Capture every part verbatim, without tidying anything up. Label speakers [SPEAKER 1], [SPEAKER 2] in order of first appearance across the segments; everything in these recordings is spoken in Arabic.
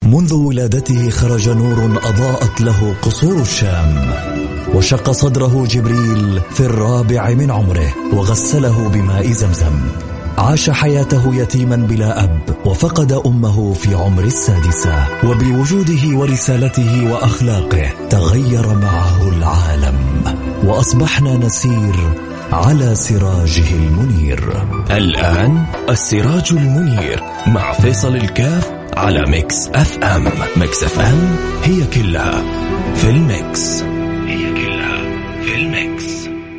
[SPEAKER 1] منذ ولادته خرج نور أضاءت له قصور الشام، وشق صدره جبريل في الرابع من عمره وغسله بماء زمزم. عاش حياته يتيما بلا أب، وفقد أمه في عمر السادسة، وبوجوده ورسالته وأخلاقه تغير معه العالم، وأصبحنا نسير على سراجه المنير.
[SPEAKER 2] الآن السراج المنير مع فيصل الكاف على ميكس اف ام. ميكس اف ام هي كلها في الميكس، هي كلها في الميكس.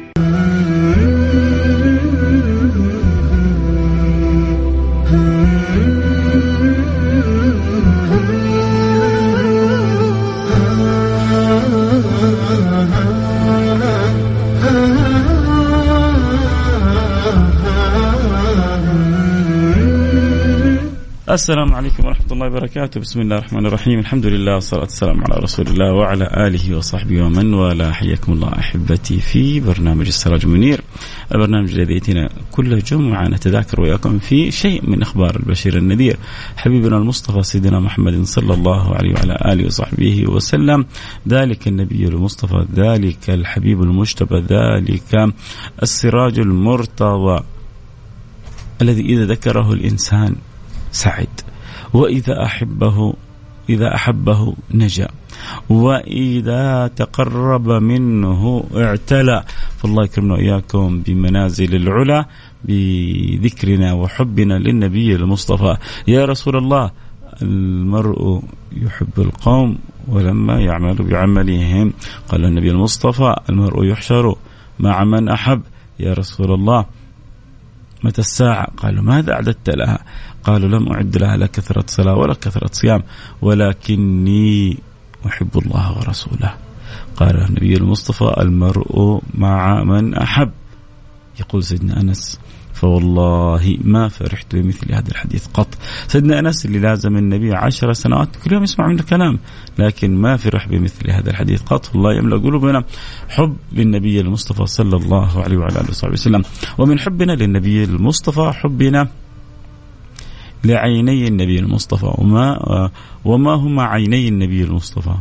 [SPEAKER 3] السلام عليكم ورحمة الله وبركاته. بسم الله الرحمن الرحيم. الحمد لله والصلاة والسلام على رسول الله وعلى آله وصحبه ومن والاه. حياكم الله أحبتي في برنامج السراج المنير، البرنامج الذي يأتينا كل جمعة نتذاكر وياكم في شيء من أخبار البشير النذير حبيبنا المصطفى سيدنا محمد صلى الله عليه وعلى آله وصحبه وسلم. ذلك النبي المصطفى، ذلك الحبيب المجتبى، ذلك السراج المرتضى الذي إذا ذكره الإنسان سعد، وإذا أحبه إذا أحبه نجا، وإذا تقرب منه اعتلى. فالله يكرمنا وإياكم بمنازل العلا بذكرنا وحبنا للنبي المصطفى. يا رسول الله، المرء يحب القوم ولما يعمل بعملهم. قال النبي المصطفى: المرء يحشر مع من أحب. يا رسول الله، متى الساعة؟ قالوا: ماذا أعددت لها؟ قالوا: لم أعد لها لا كثرة صلاة ولا كثرة صيام، ولكني أحب الله ورسوله. قال النبي المصطفى: المرء مع من أحب. يقول سيدنا أنس: فوالله ما فرحت بمثل هذا الحديث قط. سيدنا أنس اللي لازم النبي عشر سنوات كل يوم يسمع منه الكلام، لكن ما فرح بمثل هذا الحديث قط. والله يملأ قلوبنا حب للنبي المصطفى صلى الله عليه وعلى آله وصحبه وسلم. ومن حبنا للنبي المصطفى حبنا لعيني النبي المصطفى. وما وما هما عيني النبي المصطفى؟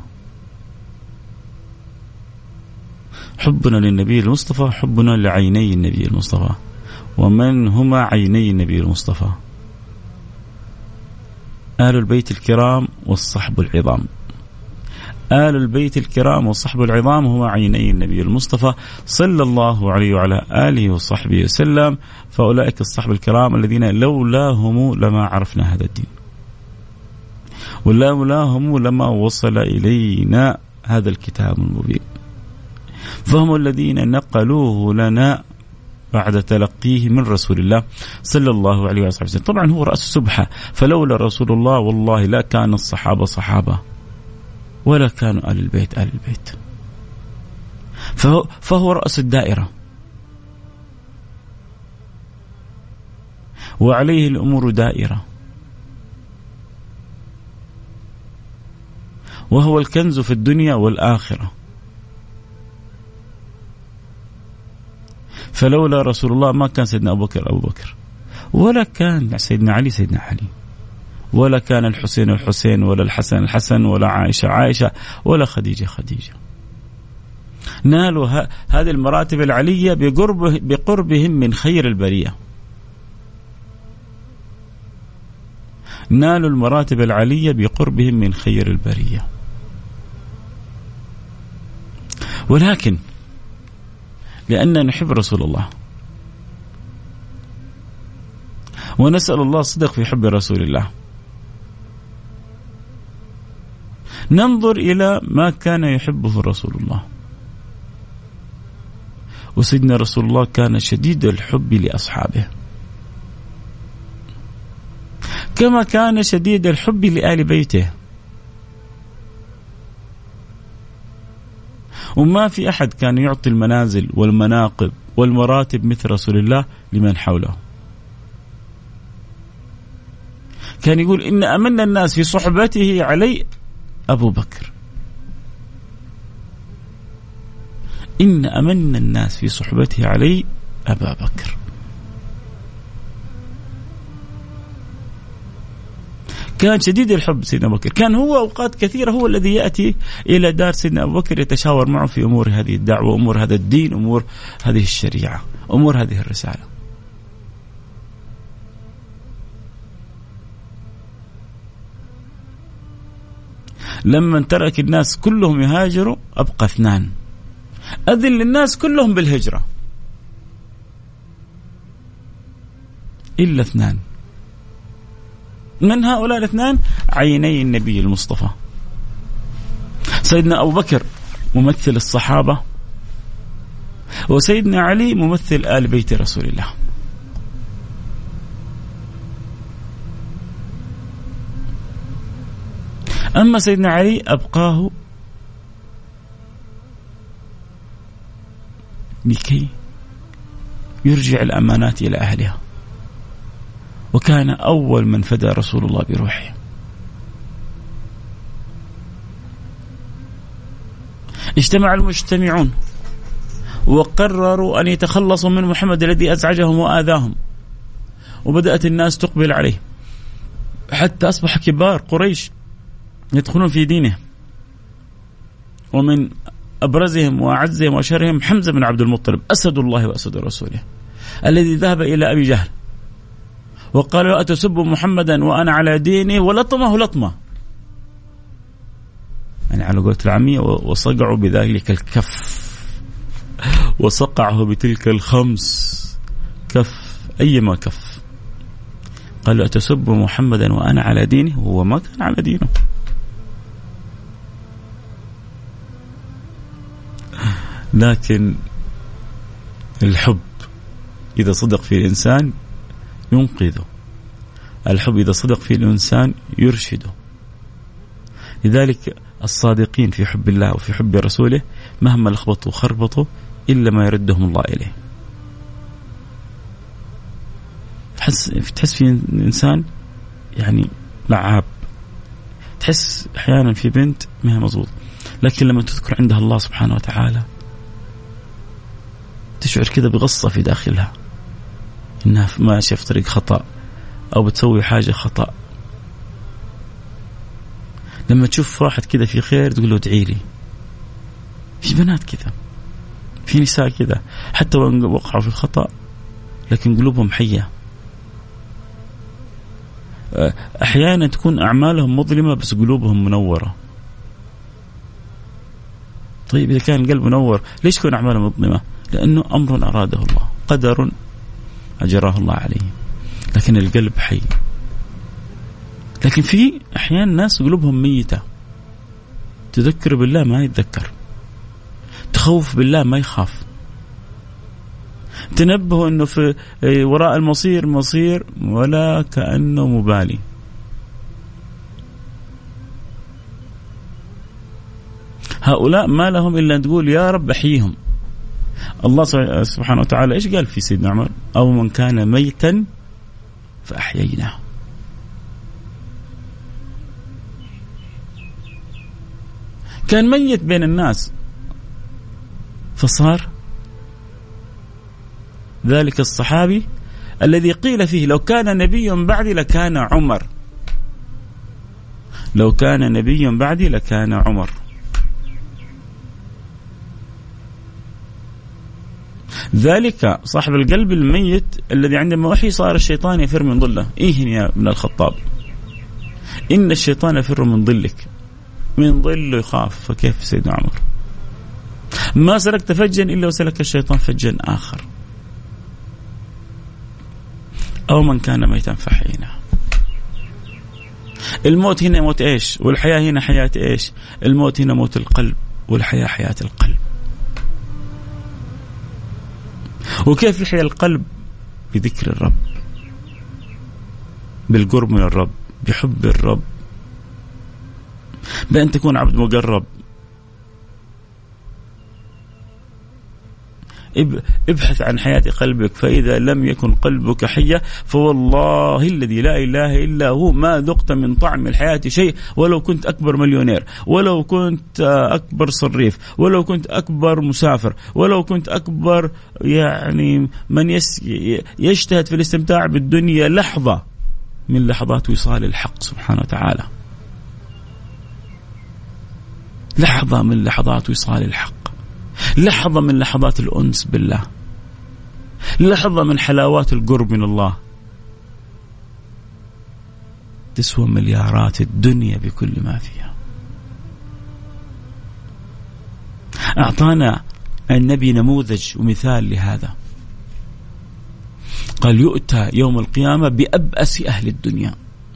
[SPEAKER 3] حبنا للنبي المصطفى حبنا لعيني النبي المصطفى. ومن هما عيني النبي المصطفى؟ آل البيت الكرام والصحب العظام. آل البيت الكرام والصحب العظام هما عيني النبي المصطفى صلى الله عليه وعلى آله وصحبه وسلم. فأولئك الصحب الكرام الذين لولاهم لما عرفنا هذا الدين، ولولاهم لما وصل إلينا هذا الكتاب المبين. فهم الذين نقلوه لنا بعد تلقيه من رسول الله صلى الله عليه وسلم. طبعا هو رأس السبحة، فلولا رسول الله والله لا كان الصحابة صحابة ولا كانوا آل البيت آل البيت. فهو, فهو رأس الدائرة، وعليه الأمور دائرة، وهو الكنز في الدنيا والآخرة. فلولا رسول الله ما كان سيدنا أبو بكر أبو بكر، ولا كان سيدنا علي سيدنا علي، ولا كان الحسين الحسين، ولا الحسن الحسن، ولا عائشة عائشة، ولا خديجة خديجة. نالوا هذه المراتب العلية بقربه بقربهم من خير البرية. نالوا المراتب العلية بقربهم من خير البرية. ولكن لأننا نحب رسول الله ونسأل الله الصدق في حب رسول الله، ننظر إلى ما كان يحبه رسول الله. وسيدنا رسول الله كان شديد الحب لأصحابه، كما كان شديد الحب لآل بيته. وما في أحد كان يعطي المنازل والمناقب والمراتب مثل رسول الله لمن حوله. كان يقول: إن أمن الناس في صحبته علي أبو بكر، إن أمن الناس في صحبته علي أبا بكر. كان شديد الحب سيدنا أبو بكر، كان هو أوقات كثيرة هو الذي يأتي إلى دار سيدنا أبو بكر يتشاور معه في أمور هذه الدعوة، أمور هذا الدين، أمور هذه الشريعة، أمور هذه الرسالة. لما ترك الناس كلهم يهاجروا أبقى اثنان، أذن للناس كلهم بالهجرة إلا اثنان، من هؤلاء الاثنان عيني النبي المصطفى، سيدنا أبو بكر ممثل الصحابة، وسيدنا علي ممثل آل بيت رسول الله. أما سيدنا علي أبقاه لكي يرجع الأمانات إلى أهلها، وكان أول من فدى رسول الله بروحه. اجتمع المجتمعون وقرروا أن يتخلصوا من محمد الذي أزعجهم وآذاهم، وبدأت الناس تقبل عليه حتى أصبح كبار قريش يدخلون في دينه، ومن أبرزهم وأعزهم وأشهرهم حمزة بن عبد المطلب أسد الله وأسد رسوله، الذي ذهب إلى أبي جهل وقال له أتسب محمدا وأنا على دينه، ولطمه لطمة، يعني على قولة العامية، وصقعوا بذلك الكف وصقعه بتلك الخمس كف أيما كف. قال له أتسب محمدا وأنا على دينه، وهو ما كان على دينه. لكن الحب إذا صدق في الإنسان ينقذه، الحب إذا صدق في الإنسان يرشده. لذلك الصادقين في حب الله وفي حب رسوله مهما لخبطوا خربطوا إلا ما يردهم الله إليه. تحس تحس في إنسان يعني لعاب، تحس أحيانا في بنت ما هي مظبوط، لكن لما تذكر عندها الله سبحانه وتعالى تشعر كذا بغصة في داخلها إنها ماشية في طريق خطأ أو بتسوي حاجة خطأ. لما تشوف واحد كذا في خير تقول له ادعي لي. في بنات كذا، في نساء كذا، حتى وإن وقعوا في الخطأ لكن قلوبهم حية. أحيانا تكون أعمالهم مظلمة بس قلوبهم منورة. طيب إذا كان القلب منور ليش تكون أعمالهم مظلمة؟ لأنه أمر أراده الله، قدر أجراه الله عليه، لكن القلب حي. لكن في أحيان ناس قلوبهم ميتة، تذكر بالله ما يتذكر، تخوف بالله ما يخاف، تنبهوا أنه في وراء المصير مصير ولا كأنه مبالي. هؤلاء ما لهم إلا أن تقول يا رب أحييهم. الله سبحانه وتعالى إيش قال في سيدنا عمر؟ أو من كان ميتا فأحييناه. كان ميت بين الناس فصار ذلك الصحابي الذي قيل فيه لو كان نبي بعدي لكان عمر، لو كان نبي بعدي لكان عمر. ذلك صاحب القلب الميت الذي عندما وحي صار الشيطان يفر من ظله. إيه يا ابن الخطاب، إن الشيطان يفر من ظلك، من ظله يخاف. فكيف سيدنا عمر؟ ما سلكت فجا إلا وسلك الشيطان فجا آخر. أو من كان ميتا فحينا. الموت هنا موت إيش؟ والحياة هنا حياة إيش؟ الموت هنا موت القلب، والحياة حياة القلب. وكيف يحيا القلب؟ بذكر الرب، بالقرب من الرب، بحب الرب، بأن تكون عبد مقرب. ابحث عن حياة قلبك، فإذا لم يكن قلبك حية فوالله الذي لا إله إلا هو ما ذقت من طعم الحياة شيء، ولو كنت أكبر مليونير، ولو كنت أكبر صريف، ولو كنت أكبر مسافر، ولو كنت أكبر يعني من يجتهد في الاستمتاع بالدنيا لحظة، من لحظات وصال الحق سبحانه وتعالى، لحظة من لحظات وصال الحق، لحظة من لحظات الأنس بالله، لحظة من حلاوات القرب من الله تسوى مليارات الدنيا بكل ما فيها. أعطانا النبي نموذج ومثال لهذا، قال يؤتى يوم القيامة بأبأس أهل الدنيا.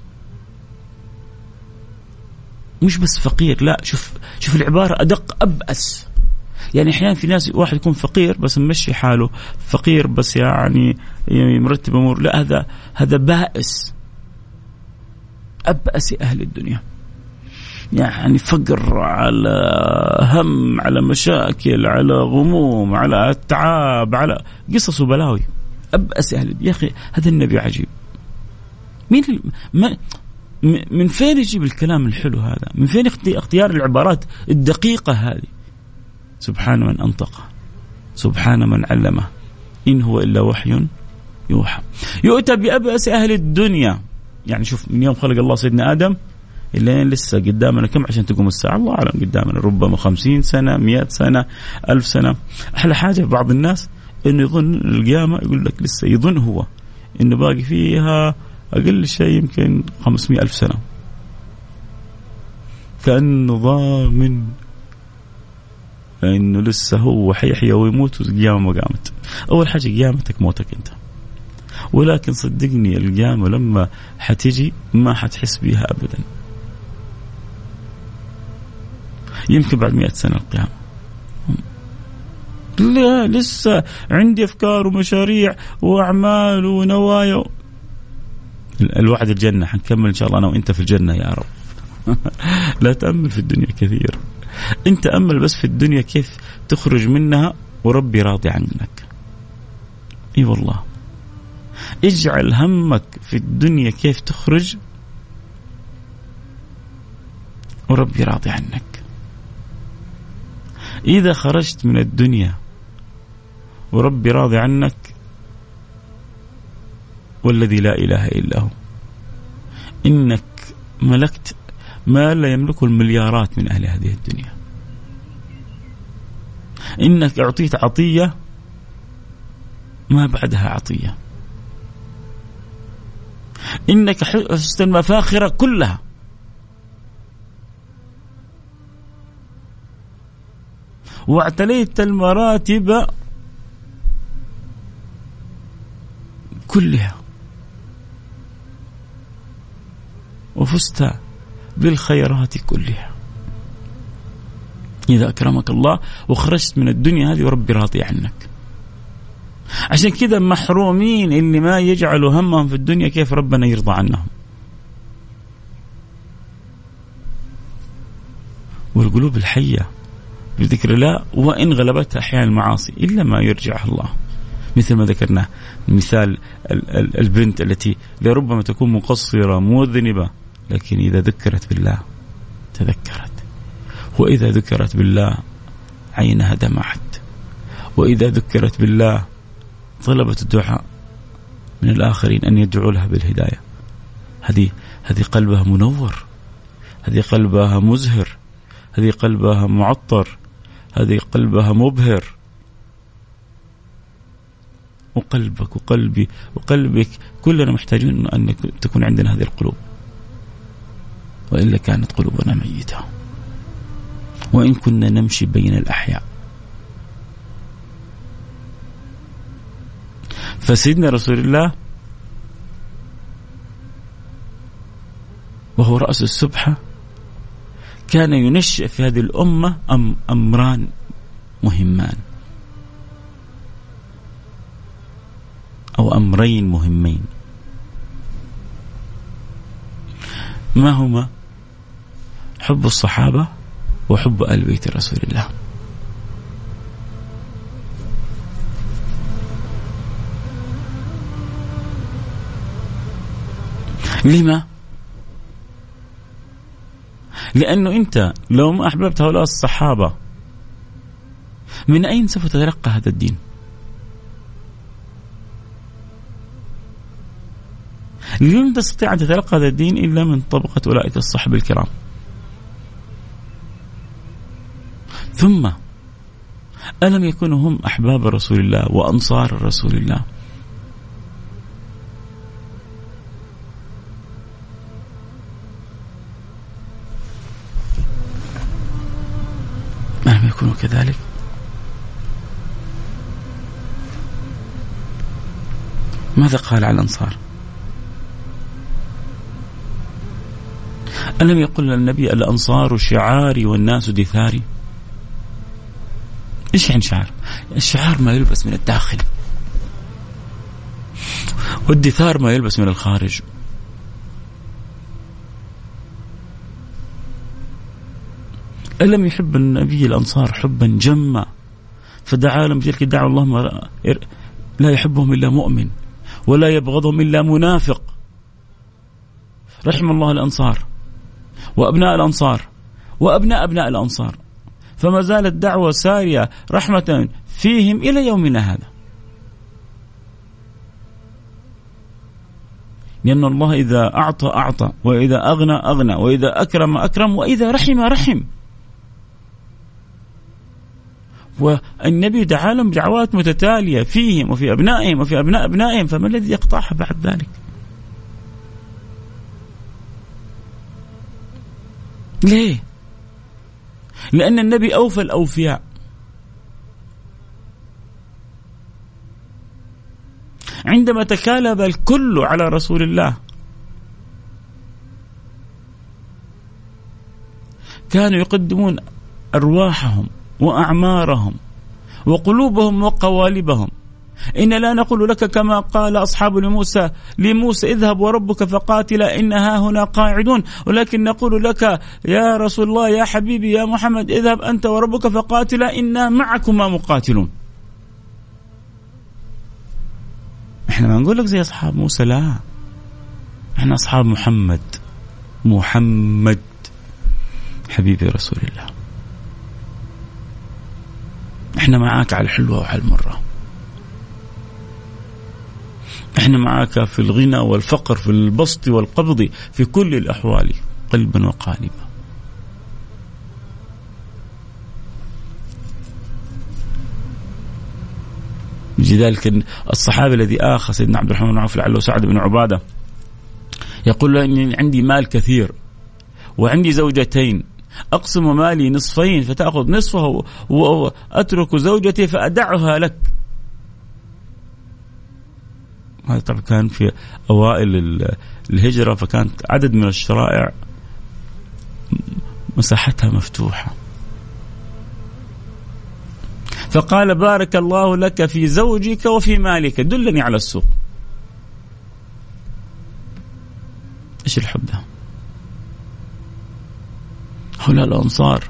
[SPEAKER 3] مش بس فقير، لا، شوف شوف العبارة أدق، أبأس. يعني أحيانا في ناس واحد يكون فقير بس ممشي حاله، فقير بس يعني مرتب أمور، لا، هذا هذا بائس، أبأس أهل الدنيا. يعني فقر على هم، على مشاكل، على غموم، على التعاب، على قصص وبلاوي، أبأس أهل الدنيا. يا أخي هذا النبي عجيب. مين ما من فين يجيب الكلام الحلو هذا؟ من فين اختيار العبارات الدقيقة هذه؟ سبحان من أنطقه، سبحان من علمه، إن هو إلا وحي يوحى. يؤتى بأبأس أهل الدنيا. يعني شوف، من يوم خلق الله سيدنا آدم اللي لسه قدامنا كم عشان تقوم الساعة؟ الله أعلم، قدامنا ربما خمسين سنة، مئة سنة، ألف سنة. أحلى حاجة بعض الناس إنه يظن القيامة، يقول لك لسه يظن هو إنه باقي فيها أقل شيء يمكن خمسمائة ألف سنة، كأنه ضامن إنه لسه هو حيحيا ويموت والقيامة ما قامت. أول حاجة قيامتك موتك أنت، ولكن صدقني القيامة لما حتيجي ما حتحس بيها أبدا. يمكن بعد مئة سنة القيامة، لا، لسه عندي أفكار ومشاريع وأعمال ونوايا. الوعد الجنة حنكمل إن شاء الله أنا وإنت في الجنة يا رب. لا تأمل في الدنيا كثير، أنت أمل بس في الدنيا كيف تخرج منها وربي راضي عنك. إي والله، اجعل همك في الدنيا كيف تخرج وربي راضي عنك. إذا خرجت من الدنيا وربي راضي عنك، والذي لا إله إلا هو، إنك ملكت ما لا يملكه المليارات من أهل هذه الدنيا، إنك أعطيت عطية ما بعدها عطية، إنك حسست المفاخرة كلها، واعتليت المراتب كلها، وفزت بالخيرات كلها. إذا أكرمك الله وخرجت من الدنيا هذه وربي راضي عنك. عشان كذا محرومين اللي ما يجعلوا همهم في الدنيا كيف ربنا يرضى عنهم. والقلوب الحية بذكر الله وإن غلبتها أحيانا المعاصي إلا ما يرجعها الله، مثل ما ذكرنا مثال البنت التي لربما تكون مقصرة مذنبة، لكن إذا ذكرت بالله تذكرت، وإذا ذكرت بالله عينها دمعت، وإذا ذكرت بالله طلبت الدعاء من الآخرين أن يدعوا لها بالهداية. هذه هذه قلبها منور، هذه قلبها مزهر، هذه قلبها معطر، هذه قلبها مبهر. وقلبك وقلبي وقلبك كلنا محتاجين أن تكون عندنا هذه القلوب، وإلا كانت قلوبنا ميتة وإن كنا نمشي بين الأحياء. فسيدنا رسول الله وهو رأس السبحة كان ينشئ في هذه الأمة أم أمران مهمان أو أمرين مهمين. ما هما؟ حب الصحابة وحب آل بيت رسول الله. لما؟ لأنه أنت لو ما أحببت هؤلاء الصحابة من أين سوف تتلقى هذا الدين؟ لن تستطيع أن تتلقى هذا الدين إلا من طبقة أولئك الصحابة الكرام. ثم ألم يكونوا هم أحباب رسول الله وأنصار رسول الله؟ ألم يكونوا كذلك؟ ماذا قال على الأنصار؟ ألم يقل النبي الأنصار شعاري والناس دثاري؟ إيش يعني شعار؟ الشعار ما يلبس من الداخل، والدثار ما يلبس من الخارج. ألم يحب النبي الأنصار حبا جما فدعا لهم بتلك الدعوة اللهم لا يحبهم إلا مؤمن ولا يبغضهم إلا منافق. رحم الله الأنصار وأبناء الأنصار وأبناء أبناء الأنصار، فما زالت دعوة سارية رحمة فيهم إلى يومنا هذا. لأن الله إذا أعطى أعطى، وإذا أغنى أغنى، وإذا أكرم أكرم، وإذا رحم رحم. والنبي دعا لهم دعوات متتالية فيهم وفي أبنائهم وفي أبناء أبنائهم، فما الذي يقطعها بعد ذلك؟ ليه؟ لأن النبي أوفى الأوفياء. عندما تكالب الكل على رسول الله كانوا يقدمون أرواحهم وأعمارهم وقلوبهم وقوالبهم. إن لا نقول لك كما قال أصحاب لموسى لموسى اذهب وربك فقاتلا إنها هنا قاعدون، ولكن نقول لك يا رسول الله يا حبيبي يا محمد اذهب أنت وربك فقاتلا إنا معكما مقاتلون. احنا ما نقول لك زي أصحاب موسى، لا، احنا أصحاب محمد محمد حبيبي رسول الله. احنا معاك على الحلوة وعلى المرة، احنا معاك في الغنى والفقر، في البسط والقبض، في كل الأحوال قلبا وقالبا. لذلك الصحابي الذي آخى سيدنا عبد الرحمن بن عوف لعله سعد بن عبادة يقول له إني عندي مال كثير وعندي زوجتين، أقسم مالي نصفين فتأخذ نصفه وأترك زوجتي فأدعها لك. هذا طبعا كان في أوائل الهجرة، فكانت عدد من الشرائع مساحتها مفتوحة. فقال بارك الله لك في زوجك وفي مالك دلني على السوق. إيش الحب ده؟ هؤلاء الأنصار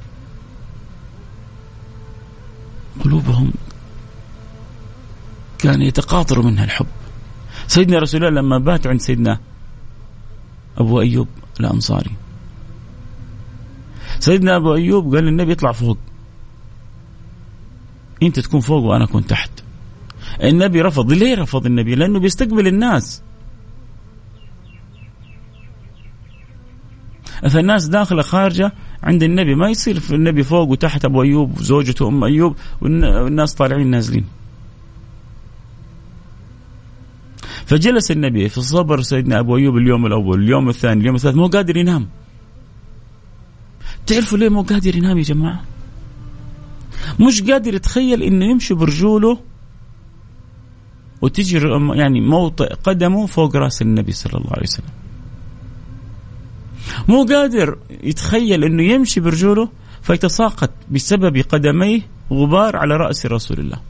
[SPEAKER 3] قلوبهم كان يتقاطر منها الحب. سيدنا رسول الله لما بات عند سيدنا أبو أيوب الأنصاري، سيدنا أبو أيوب قال للنبي اطلع فوق، أنت تكون فوق وأنا أكون تحت. النبي رفض. ليه رفض النبي؟ لأنه بيستقبل الناس، فالناس داخلة خارجة عند النبي، ما يصير في النبي فوق وتحت أبو أيوب وزوجته أم أيوب والناس طالعين نازلين. فجلس النبي في صبر سيدنا أبو أيوب اليوم الأول، اليوم الثاني، اليوم الثالث، مو قادر ينام. تعرفوا ليه مو قادر ينام يا جماعة؟ مش قادر يتخيل إنه يمشي برجوله وتجي يعني موطئ قدمه فوق رأس النبي صلى الله عليه وسلم. مو قادر يتخيل إنه يمشي برجوله فيتساقط بسبب قدميه غبار على رأس رسول الله.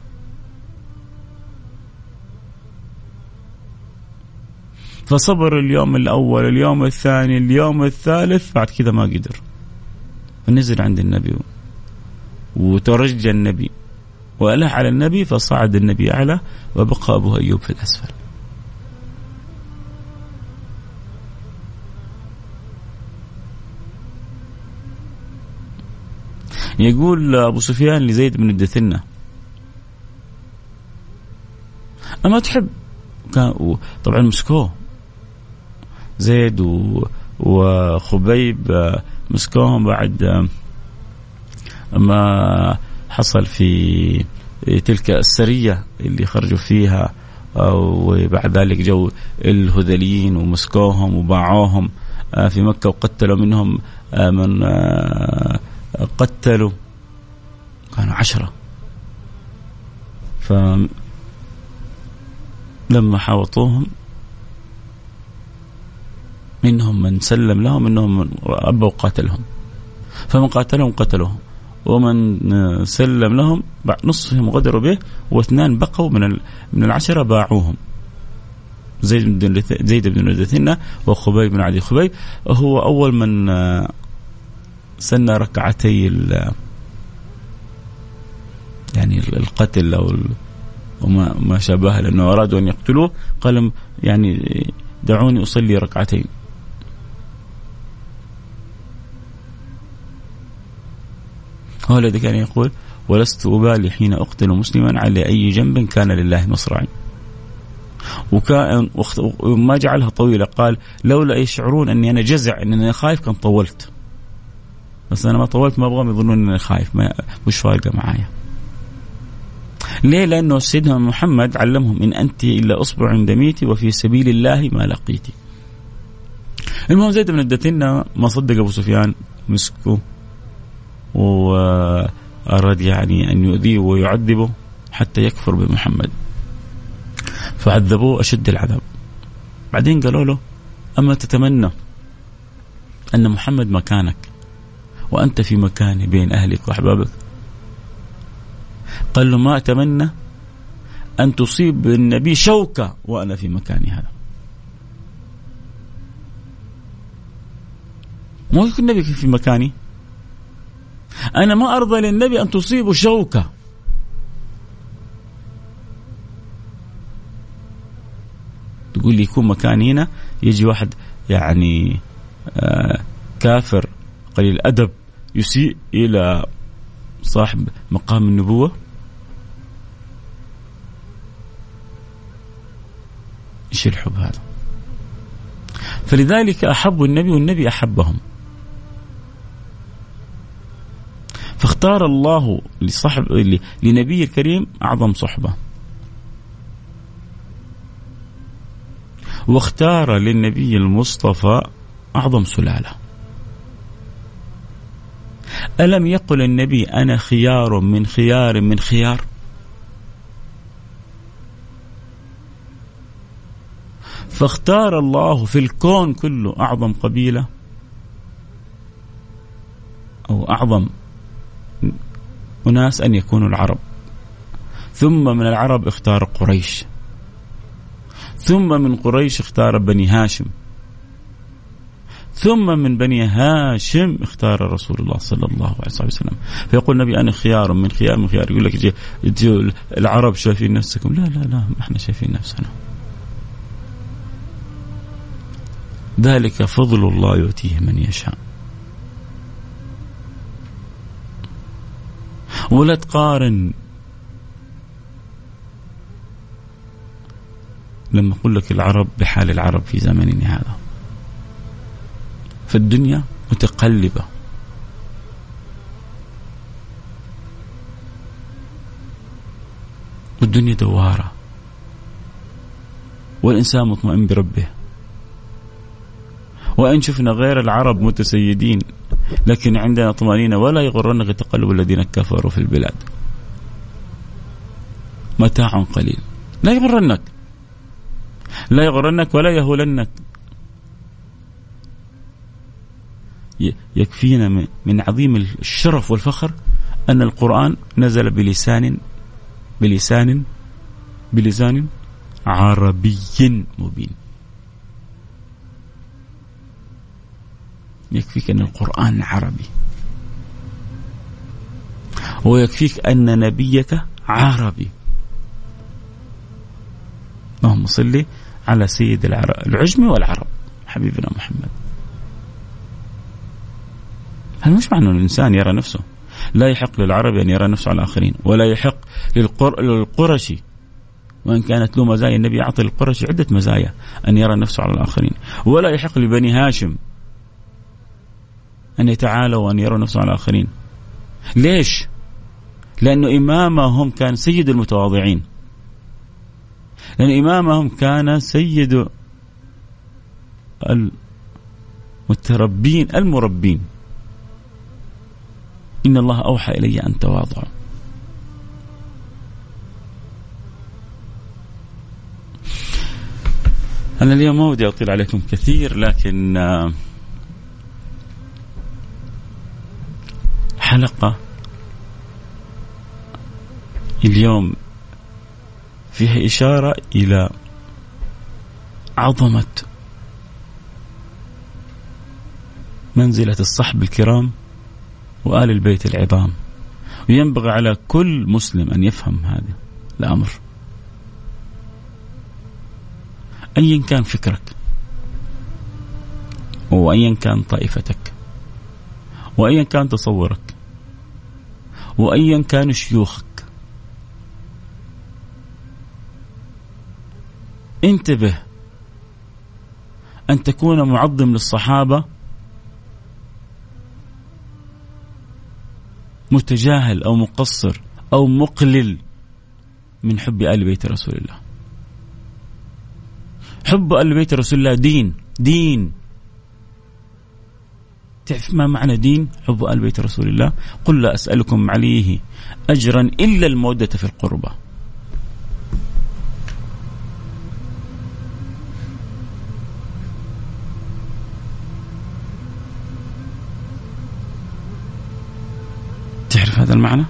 [SPEAKER 3] فصبر اليوم الأول، اليوم الثاني، اليوم الثالث، بعد كذا ما قدر، فنزل عند النبي وترجى النبي وألح على النبي، فصعد النبي أعلى وبقى أبو أيوب في الأسفل. يقول أبو سفيان لزيد بن الدثنة أما تحب، كان طبعا مسكوه زيد وخبيب مسكوهم بعد ما حصل في تلك السرية اللي خرجوا فيها، وبعد ذلك جو الهذليين ومسكوهم وباعوهم في مكة وقتلوا منهم من قتلوا كانوا عشرة. فلما حاوطوهم منهم من سلم لهم، منهم من أبوا وقاتلهم، فمن قاتلهم قتلوهم، ومن سلم لهم نصفهم غدروا به، واثنان بقوا من من العشرة باعوهم، زيد بن زيد بن رثينة وخبيب بن عدي. خبيب هو أول من سن ركعتي يعني القتل أو وما ما شابه، لأنه أرادوا أن يقتلوه قال يعني دعوني أصلي ركعتين. هو الذي كان يقول ولست أبالي حين أقتل مسلما على أي جنب كان لله مصرعي، وكان وما جعلها طويلة، قال لولا يشعرون أني أنا جزع أنني خايف كان طولت، بس أنا ما طولت، ما أبغى يظنون أني خايف، ما مش فارقة معايا. ليه؟ لأنه سيدنا محمد علمهم إن أنت إلا أصبع عند ميتي وفي سبيل الله ما لقيتي. المهم زيد بن الدثنة ما صدق أبو سفيان، مسكه وأراد يعني أن يؤذيه ويعذبه حتى يكفر بمحمد، فعذبوه أشد العذاب. بعدين قالوا له أما تتمنى أن محمد مكانك وأنت في مكاني بين أهلك وأحبابك؟ قال له ما أتمنى أن تصيب النبي شوكة وأنا في مكاني هذا. مو يكون النبي في مكاني، أنا ما أرضى للنبي أن تصيب شوكة. تقول لي يكون مكاني هنا، يجي واحد يعني آه كافر قليل الأدب يسيء إلى صاحب مقام النبوة؟ إيش الحب هذا؟ فلذلك أحبوا النبي والنبي أحبهم، فاختار الله لصاحب لنبي الكريم أعظم صحبة، واختار للنبي المصطفى أعظم سلالة. ألم يقل النبي أنا خيار من خيار من خيار؟ فاختار الله في الكون كله أعظم قبيلة أو أعظم أناس أن يكونوا العرب، ثم من العرب اختار قريش، ثم من قريش اختار بني هاشم، ثم من بني هاشم اختار رسول الله صلى الله عليه وسلم. فيقول النبي أنا خيار من خيار من خيار. يقول لك يجي العرب شايفين نفسكم، لا لا لا ما احنا شايفين نفسنا، ذلك فضل الله يؤتيه من يشاء. ولا تقارن، لما أقول لك العرب بحال العرب في زمننا هذا، فالدنيا متقلبة، والدنيا دوارة، والإنسان مطمئن بربه. وإن شفنا غير العرب متسيدين، لكن عندنا طمأنينة. ولا يغرنك تقلب الذين كفروا في البلاد، متاع قليل. لا يغرنك، لا يغرنك ولا يهولنك. يكفينا من عظيم الشرف والفخر أن القرآن نزل بلسان بلسان بلسان عربي مبين. يكفيك أن القرآن عربي، ويكفيك أن نبيك عربي. اللهم صل على سيد العجم والعرب حبيبنا محمد. هذا مش معنى أن الإنسان يرى نفسه، لا يحق للعرب أن يرى نفسه على الآخرين، ولا يحق للقر... للقرشي وإن كانت له مزايا النبي أعطى للقرش عدة مزايا أن يرى نفسه على الآخرين. ولا يحق لبني هاشم أن يتعالوا وأن يروا نفسه على الآخرين. ليش؟ لأنه إمامهم كان سيد المتواضعين، لأن إمامهم كان سيد المتربين المربين. إن الله أوحى إلي أن تواضعوا. أنا اليوم ما ودي أطيل عليكم كثير، لكن حلقة اليوم فيها إشارة إلى عظمة منزلة الصحب الكرام وآل البيت العظام، وينبغي على كل مسلم أن يفهم هذا الأمر أيا كان فكرك، وأيا كان طائفتك، وأيا كان تصورك، وأيا كان شيوخك. انتبه أن تكون معظم للصحابة متجاهل أو مقصر أو مقلل من حب آل بيت رسول الله. حب آل بيت رسول الله دين دين تعرف ما معنى دين؟ حب آل بيت رسول الله. قل لا أسألكم عليه أجرا إلا المودة في القربى. تعرف هذا المعنى؟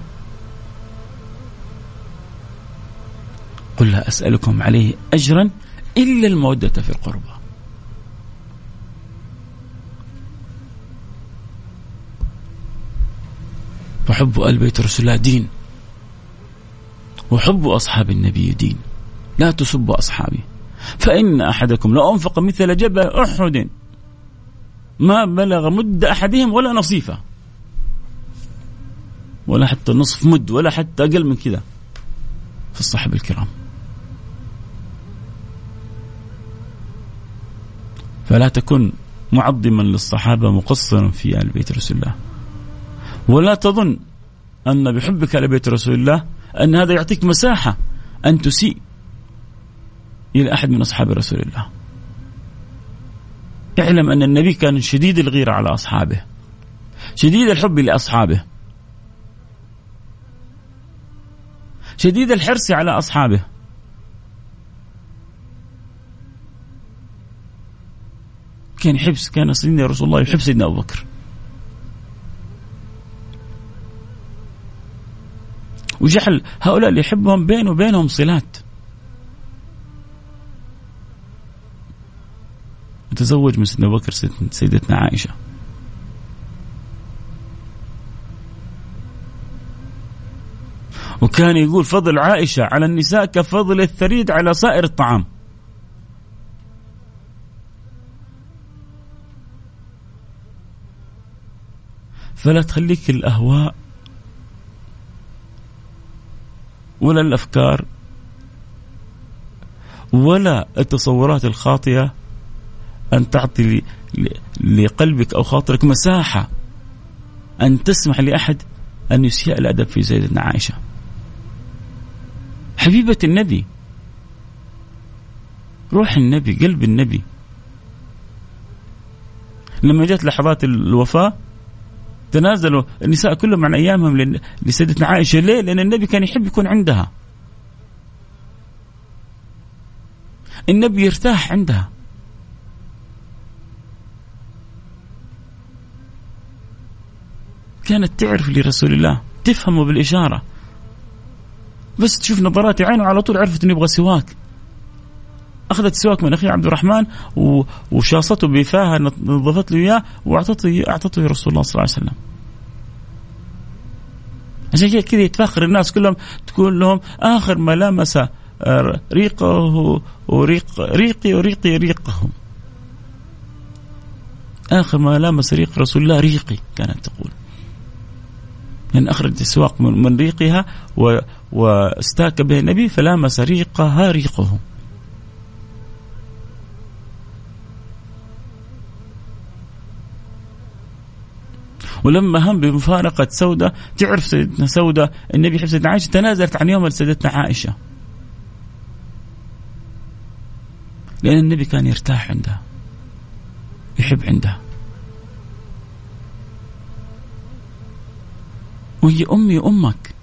[SPEAKER 3] قل لا أسألكم عليه أجرا إلا المودة في القربى. فحب آل بيت رسول الله دين، وحب أصحاب النبي دين. لا تسبوا أصحابي فإن أحدكم لو أنفق مثل جبل أحد ما بلغ مد أحدهم ولا نصيفه، ولا حتى نصف مد، ولا حتى أقل من كذا في الصحابة الكرام. فلا تكن معظما للصحابة مقصرا في آل بيت رسول الله، ولا تظن أن بحبك آل بيت رسول الله أن هذا يعطيك مساحة أن تسيء إلى أحد من أصحاب رسول الله. اعلم أن النبي كان شديد الغيرة على أصحابه، شديد الحب لأصحابه، شديد الحرص على أصحابه. كان يحب كان سيدنا رسول الله يحب سيدنا أبو بكر، وجعل هؤلاء اللي يحبهم بين وبينهم صلات. تزوج من سيدنا أبو بكر سيدتنا عائشة، وكان يقول فضل عائشة على النساء كفضل الثريد على سائر الطعام. فلا تخليك الأهواء ولا الأفكار ولا التصورات الخاطئة أن تعطي لقلبك أو خاطرك مساحة أن تسمح لأحد أن يسيء الأدب في سيدتنا عائشة حبيبة النبي، روح النبي، قلب النبي. لما جاءت لحظات الوفاة تنازلوا النساء كلهم عن أيامهم لسيدتنا عائشة. ليه؟ لأن النبي كان يحب يكون عندها، النبي يرتاح عندها. كانت تعرف لرسول الله، تفهمه بالإشارة، بس تشوف نظرات عينه على طول عرفت أنه يبغى سواك. أخذت سواك من أخي عبد الرحمن وشاصته بفاها، نظفت له إياه وأعطته أعطته رسول الله صلى الله عليه وسلم. عشان كذا يتفاخر الناس كلهم، تقول لهم آخر ما لامس ريقه وريق ريقي وريقي ريقه. آخر ما لامس ريق رسول الله ريقي، كانت تقول، لأن أخرجت السواق من ريقها واستاك به النبي فلامس ريقها ريقه. ولما هم بمفارقة سودة، تعرف سيدتنا سودة النبي يحب سيدتنا عائشة، تنازلت عن يوم سيدتنا عائشة، لأن النبي كان يرتاح عندها، يحب عندها. وهي أمي أمك.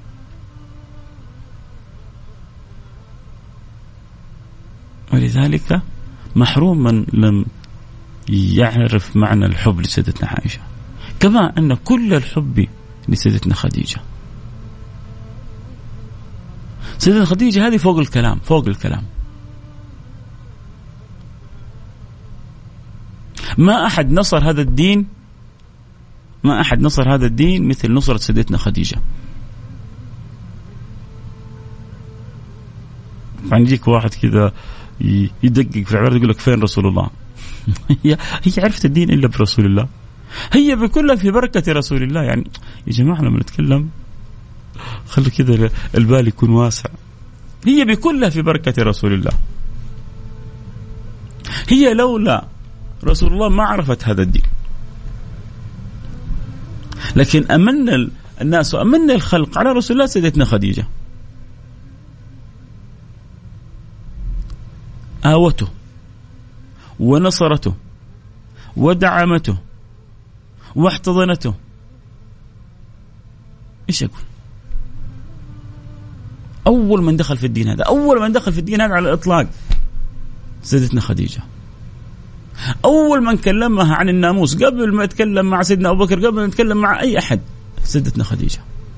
[SPEAKER 3] ولذلك محروم من لم يعرف معنى الحب لسيدتنا عائشة، كما أن كل الحب لسيدتنا خديجة. سيدتنا خديجة هذه فوق الكلام، فوق الكلام. ما أحد نصر هذا الدين، ما أحد نصر هذا الدين مثل نصرة سيدتنا خديجة. عندك واحد كذا يدقق في عبارة يقول لك فين رسول الله؟ هي هي عرفت الدين إلا برسول الله، هي بكلها في بركة رسول الله. يعني يا جماعة لما نتكلم خلوا كذا البال يكون واسع، هي بكلها في بركة رسول الله. هي لولا رسول الله ما عرفت هذا الدين، لكن أمن الناس وأمن الخلق على رسول الله سيدتنا خديجة. آوته ونصرته ودعمته واحتضنته. إيش أقول؟ أول من دخل في الدين هذا، أول من دخل في الدين هذا على الإطلاق سيدتنا خديجة. أول من كلمها عن الناموس قبل ما يتكلم مع سيدنا أبو بكر، قبل ما يتكلم مع أي أحد، سيدتنا خديجة.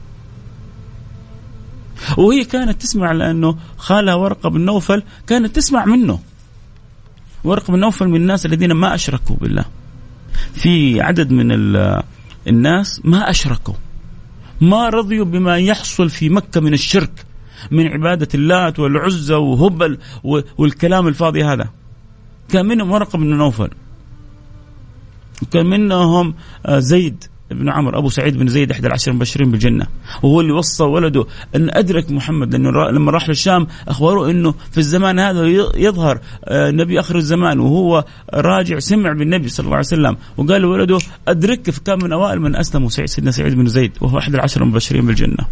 [SPEAKER 3] وهي كانت تسمع، لأنه خالها ورقة بن نوفل كانت تسمع منه. ورقة بن نوفل من الناس الذين ما أشركوا بالله. في عدد من الناس ما أشركوا، ما رضيوا بما يحصل في مكة من الشرك، من عبادة اللات والعزى وهبل والكلام الفاضي هذا. كان منهم ورقة بن نوفل، وكان منهم زيد بن عمرو أبو سعيد بن زيد أحد العشر المبشرين بالجنة، وهو اللي وصى ولده أن أدرك محمد، لأنه لما راح للشام أخبروه أنه في الزمان هذا يظهر نبي آخر الزمان، وهو راجع سمع بالنبي صلى الله عليه وسلم، وقال لولده أدرك. فكان من أوائل من أسلموا سيدنا سعيد بن زيد، وهو أحد العشر المبشرين بالجنة.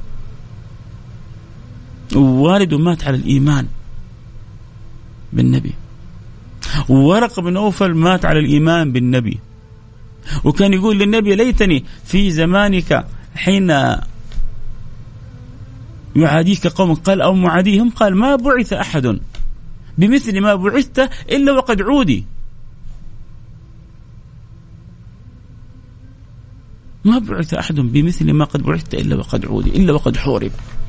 [SPEAKER 3] ووالده مات على الإيمان بالنبي، وورقة بن نوفل مات على الإيمان بالنبي. وكان يقول للنبي ليتني في زمانك حين يعاديك قوم، قال أو معاديهم، قال ما بعث أحد بمثل ما بعثت إلا وقد عودي. ما بعث أحد بمثل ما قد بعثت إلا وقد عودي، إلا وقد حورب.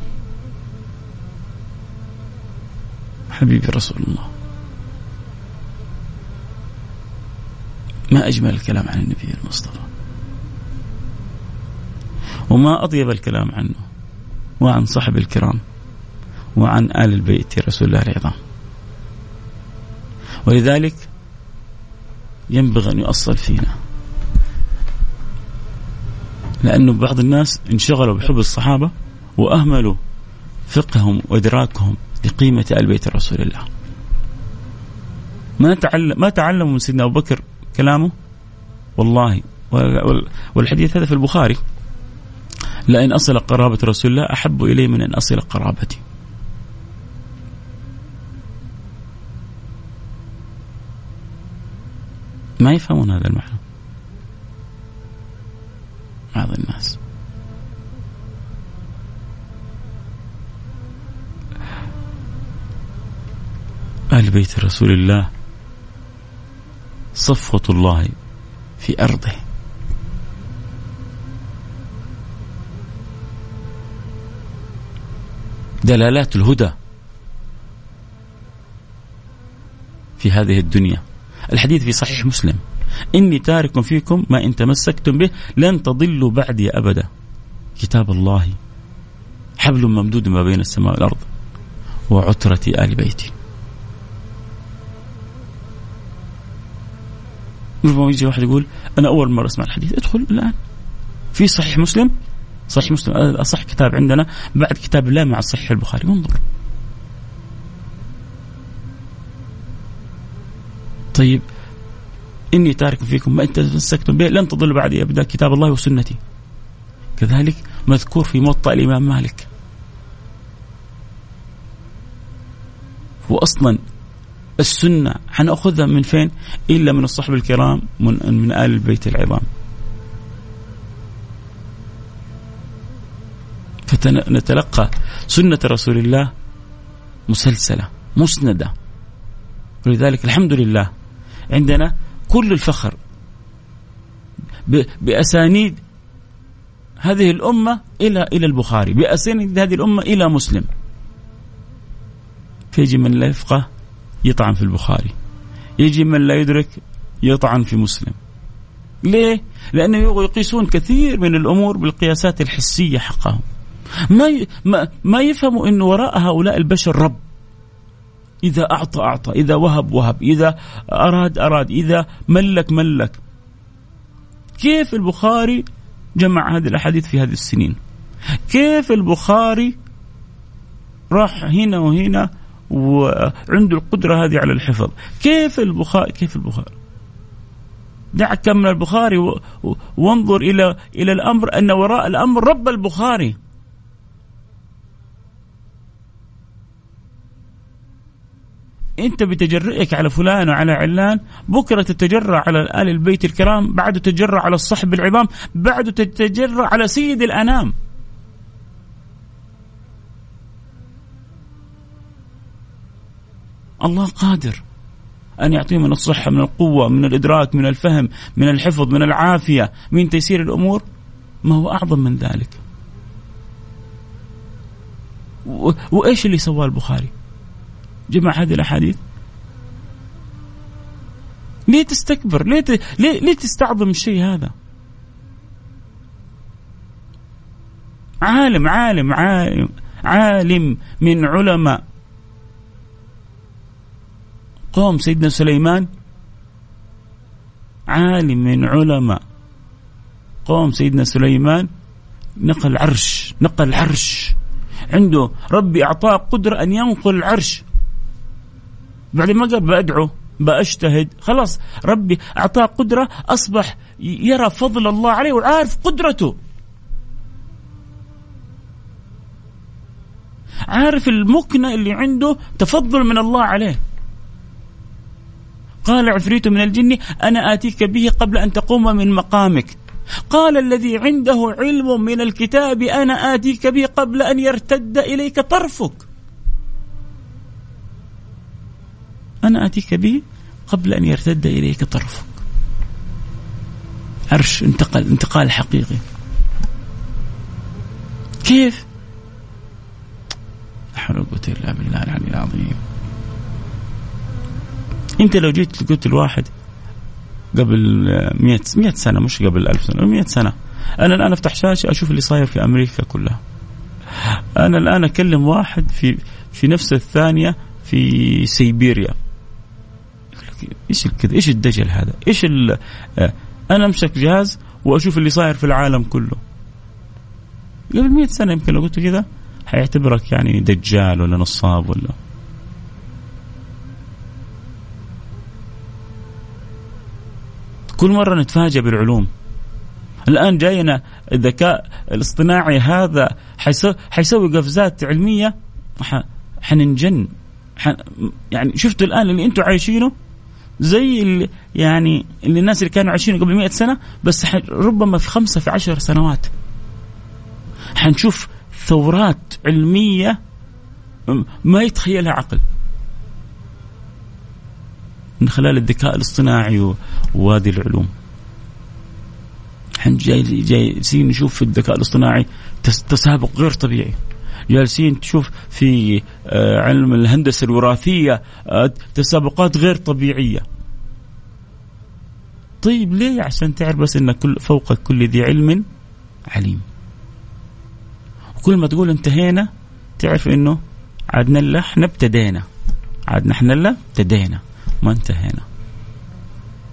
[SPEAKER 3] حبيبي رسول الله، ما أجمل الكلام عن النبي المصطفى، وما أطيب الكلام عنه وعن صحب الكرام وعن آل البيت رسول الله العظام. ولذلك ينبغي أن يؤصل فينا، لأنه بعض الناس انشغلوا بحب الصحابة وأهملوا فقههم وإدراكهم لقيمة آل بيت رسول الله. ما تعلم ما تعلموا من سيدنا أبو بكر كلامه والله. والحديث هذا في البخاري: لأن أصل قرابة رسول الله أحب إلي من أن أصل قرابتي. ما يفهمون هذا المعنى بعض الناس. آل بيت رسول الله صفوة الله في أرضه. دلالات الهدى في هذه الدنيا. الحديث في صحيح مسلم: إني تارك فيكم ما إن تمسكتم به لن تضلوا بعدي أبدا، كتاب الله حبل ممدود ما بين السماء والأرض وعترة آل بيتي. ربما يجي واحد يقول أنا أول مرة أسمع الحديث. ادخل الآن في صحيح مسلم صحيح مسلم أصح كتاب عندنا بعد كتاب الله مع صحيح البخاري. انظر. طيب إني تارك فيكم ما أنت تمسكتم به لن تضل بعدي أبدا كتاب الله وسنتي. كذلك مذكور في موطأ الإمام مالك. وأصلا السنة حنأخذها من فين إلا من الصحب الكرام من, من آل البيت العظام. فنتلقى سنة رسول الله مسلسلة مسندة. ولذلك الحمد لله عندنا كل الفخر بأسانيد هذه الأمة إلى إلى البخاري، بأسانيد هذه الأمة إلى مسلم. فيجي من لا يفقه يطعن في البخاري، يجي من لا يدرك يطعن في مسلم. ليه؟ لأنه يقيسون كثير من الأمور بالقياسات الحسية حقهم. ما ي... ما ما يفهموا إنه وراء هؤلاء البشر رب. إذا أعطى أعطى، إذا وهب وهب، إذا أراد أراد، إذا ملك ملك. كيف البخاري جمع هذه الأحاديث في هذه السنين؟ كيف البخاري راح هنا وهنا وعنده القدرة هذه على الحفظ؟ كيف البخاري كيف البخاري دعك من البخاري و... و... وانظر إلى إلى الأمر أن وراء الأمر رب البخاري. أنت بتجرئك على فلان وعلى علان، بكرة تتجرأ على آل البيت الكرام، بعده تتجرأ على الصحب العظام، بعده تتجرأ على سيد الأنام. الله قادر أن يعطيه من الصحة، من القوة، من الإدراك، من الفهم، من الحفظ، من العافية، من تيسير الأمور، ما هو أعظم من ذلك. و... وإيش اللي سواه البخاري؟ جمع هذه الأحاديث. ليه تستكبر؟ ليه ت... ليه ليه تستعظم الشيء هذا؟ عالم عالم عالم عالم من علماء قوم سيدنا سليمان، عالم من علماء قوم سيدنا سليمان، نقل عرش نقل عرش عنده ربي أعطاه قدرة أن ينقل العرش. بعد ما قال بأدعو بأجتهد، خلاص ربي أعطاه قدرة، أصبح يرى فضل الله عليه وعارف قدرته، عارف المكنة اللي عنده تفضل من الله عليه. قال عفريت من الجن أنا آتيك به قبل أن تقوم من مقامك. قال الذي عنده علم من الكتاب أنا آتيك به قبل أن يرتد إليك طرفك. أنا آتيك به قبل أن يرتد إليك طرفك. عرش انتقل انتقال حقيقي. كيف؟ لا حول ولا قوة إلا بالله العلي العظيم. أنت لو جيت قلت الواحد قبل مئة مئة سنة، مش قبل ألف سنة، مئة سنة، أنا الآن أفتح شاشة أشوف اللي صاير في أمريكا كلها. أنا الآن أكلم واحد في في نفس الثانية في سيبيريا، إيش كذا؟ إيش الدجل هذا؟ إيش ال أنا أمسك جهاز وأشوف اللي صاير في العالم كله. قبل مئة سنة يمكن لو قلت كذا حيعتبرك يعني دجال ولا نصاب ولا. كل مرة نتفاجأ بالعلوم. الآن جاينا الذكاء الاصطناعي هذا حيسوي قفزات علمية حننجن. حن يعني شفتوا الآن اللي أنتوا عايشينه زي اللي يعني اللي الناس اللي كانوا عايشينه قبل مئة سنة، بس ربما في خمسة في عشر سنوات حنشوف ثورات علمية ما يتخيلها عقل من خلال الذكاء الاصطناعي وهذه العلوم. حن جاي جالسين نشوف في الذكاء الاصطناعي تسابق غير طبيعي، جالسين تشوف في علم الهندسة الوراثية تسابقات غير طبيعية. طيب ليه؟ عشان تعرف بس إن كل فوق كل ذي علم عليم. وكل ما تقول انتهينا تعرف إنه عادنا الله احنا ابتدينا، عادنا احنا الله ابتدينا ما انتهينا.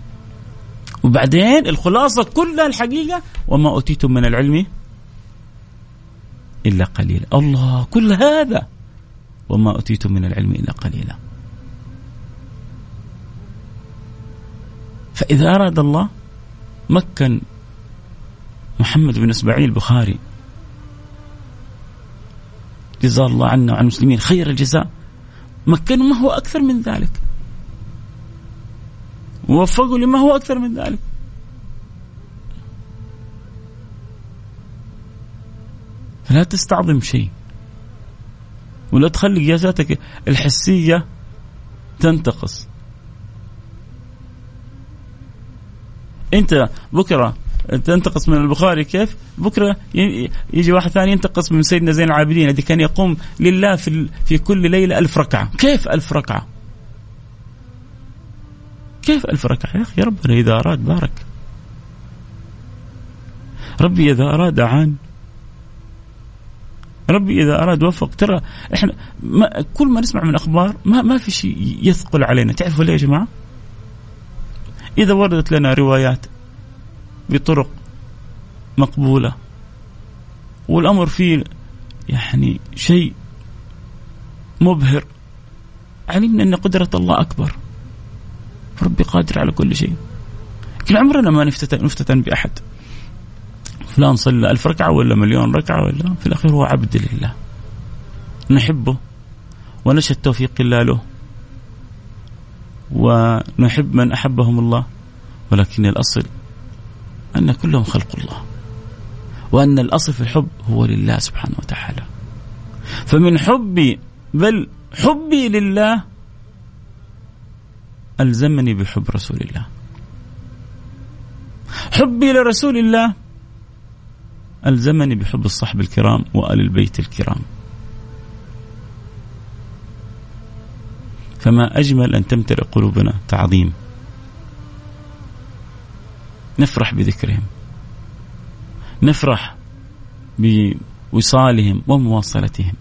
[SPEAKER 3] وبعدين الخلاصة كلها الحقيقة وما أوتيتم من العلم إلا قليلا. الله، كل هذا وما أوتيتم من العلم إلا قليلا. فإذا أراد الله مكن محمد بن إسماعيل البخاري جزاه الله عنا وعن المسلمين خير الجزاء، مكنوا ما هو أكثر من ذلك، ووفقوا لما هو أكثر من ذلك. فلا تستعظم شيء، ولا تخلي قياساتك الحسية تنتقص. أنت بكرة تنتقص من البخاري، كيف بكرة يجي واحد ثاني ينتقص من سيدنا زين العابدين الذي كان يقوم لله في في كل ليلة ألف ركعة. كيف ألف ركعة؟ كيف ألف ركعة يا أخي؟ ربنا إذا أراد بارك، ربي إذا أراد أعان، ربي إذا أراد وفق. ترى إحنا ما كل ما نسمع من أخبار ما ما في شيء يثقل علينا. تعرفوا ليه يا جماعة؟ إذا وردت لنا روايات بطرق مقبولة والأمر فيه يعني شيء مبهر، علمنا أن قدرة الله أكبر. ربي قادر على كل شيء. لكن عمرنا ما نفتتن, نفتتن بأحد. فلان صلى ألف ركعة ولا مليون ركعة، ولا في الأخير هو عبد لله، نحبه ونشهد توفيق الله له ونحب من أحبهم الله، ولكن الأصل أن كلهم خلق الله، وأن الأصل في الحب هو لله سبحانه وتعالى. فمن حبي بل حبي لله ألزمني بحب رسول الله، حبي لرسول الله ألزمني بحب الصحب الكرام وآل البيت الكرام. فما أجمل أن تمتلئ قلوبنا تعظيم، نفرح بذكرهم، نفرح بوصالهم ومواصلتهم،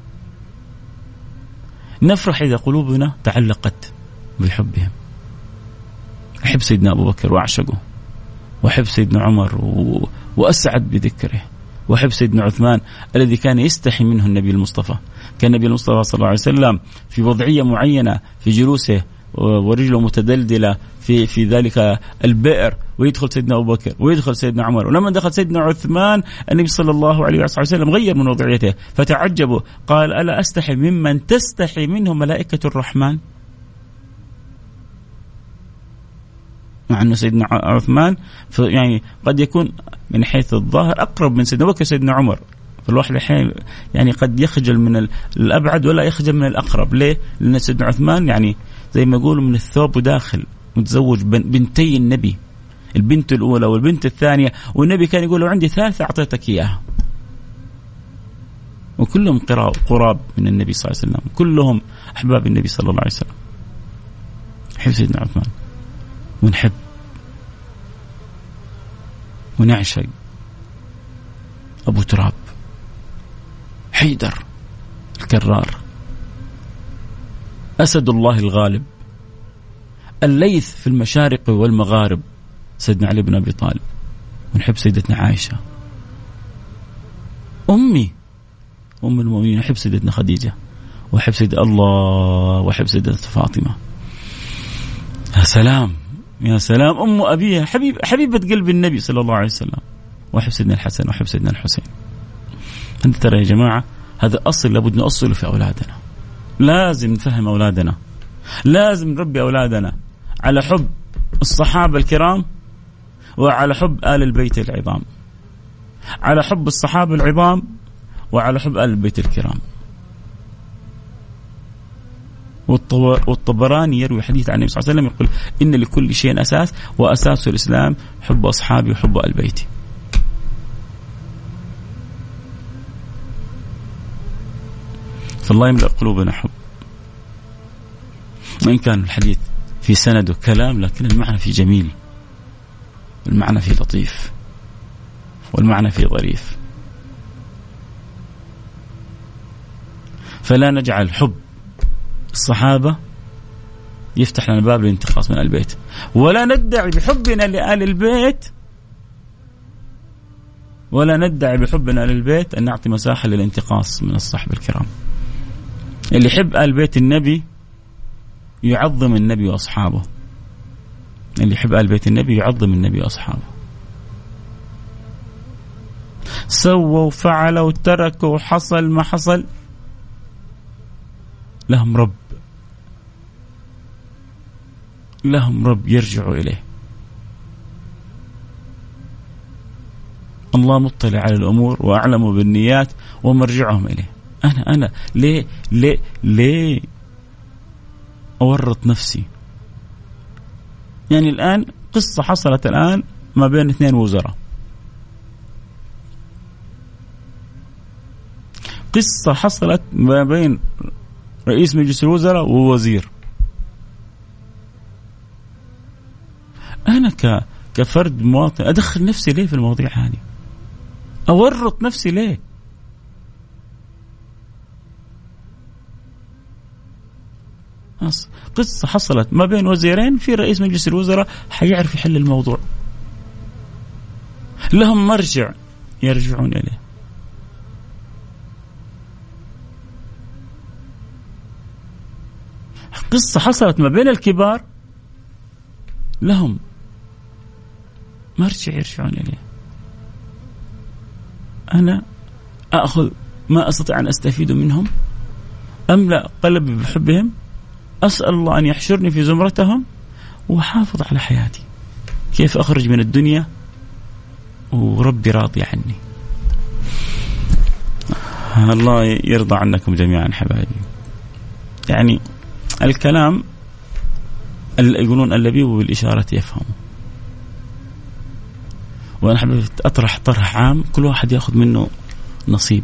[SPEAKER 3] نفرح إذا قلوبنا تعلقت بحبهم. أحب سيدنا أبو بكر وأعشقه، وأحب سيدنا عمر و... وأسعد بذكره، وأحب سيدنا عثمان الذي كان يستحي منه النبي المصطفى. كان النبي المصطفى صلى الله عليه وسلم في وضعية معينة في جلوسه ورجله متدلدلة في في ذلك البئر، ويدخل سيدنا أبو بكر ويدخل سيدنا عمر. ولما دخل سيدنا عثمان النبي صلى الله عليه وسلم غير من وضعيته فتعجبوا، قال ألا أستحي ممن تستحي منه ملائكة الرحمن؟ مع أن سيدنا عثمان يعني قد يكون من حيث الظاهر أقرب من سيدنا بكر سيدنا عمر، فالواحد الحين يعني قد يخجل من الأبعد ولا يخجل من الأقرب. ليه؟ لأن سيدنا عثمان يعني زي ما يقولوا من الثوب وداخل، متزوج بنتي النبي، البنت الأولى والبنت الثانية، والنبي كان يقول لو عندي ثالثة أعطيتك إياها. وكلهم قراب من النبي صلى الله عليه وسلم، كلهم أحباب النبي صلى الله عليه وسلم. نحب سيدنا عثمان ونحب ونعشق أبو تراب، حيدر الكرار، أسد الله الغالب، الليث في المشارق والمغارب، سيدنا علي بن أبي طالب. ونحب سيدتنا عائشة أمي أم المؤمنين، أحب سيدتنا خديجة، وأحب سيد الله، وأحب سيدتنا فاطمة. يا سلام يا سلام، أم أبيها حبيب حبيبة قلب النبي صلى الله عليه وسلم. وأحب سيدنا الحسن وأحب سيدنا الحسين. أنت ترى يا جماعة هذا أصل لابد نأصله في أولادنا. لازم نفهم أولادنا، لازم نربي أولادنا على حب الصحابة الكرام وعلى حب آل البيت العظام، على حب الصحابة العظام وعلى حب آل البيت الكرام. والطبراني يروي حديث عن النبي صلى الله عليه وسلم يقول إن لكل شيء أساس، وأساس الإسلام حب أصحابي وحب آل بيتي. فالله يملأ قلوبنا حب. وإن كان الحديث في سنده كلام، لكن المعنى فيه جميل، المعنى فيه لطيف، والمعنى فيه ظريف. فلا نجعل حب الصحابة يفتح لنا باب الانتقاص من البيت، ولا ندعي بحبنا لآل البيت ولا ندعي بحبنا للبيت أن نعطي مساحة للانتقاص من الصحب الكرام. اللي يحب آل بيت النبي يعظم النبي وأصحابه، اللي يحب آل بيت النبي يعظم النبي وأصحابه. سووا وفعلوا وتركوا وحصل ما حصل، لهم رب، لهم رب يرجعوا إليه. الله مطلع على الأمور وأعلم بالنيات ومرجعهم إليه. أنا أنا ليه ليه ليه أورط نفسي؟ يعني الآن قصة حصلت الآن ما بين اثنين وزراء، قصة حصلت ما بين رئيس مجلس الوزراء ووزير. أنا ك كفرد مواطن أدخل نفسي ليه في المواضيع هذه؟ أورط نفسي ليه؟ قصة حصلت ما بين وزيرين، في رئيس مجلس الوزراء حيعرف يحل الموضوع، لهم مرجع يرجعون إليه. قصة حصلت ما بين الكبار، لهم مرجع يرجعون إليه. أنا أخذ ما أستطيع أن أستفيد منهم، أملأ قلبي بحبهم، أسأل الله أن يحشرني في زمرتهم وحافظ على حياتي. كيف أخرج من الدنيا وربي راضي عني؟ الله يرضى عنكم جميعا حبايبي. يعني الكلام يقولون اللبيب بالإشارة يفهم، وأنا حبيت أطرح طرح عام كل واحد يأخذ منه نصيب،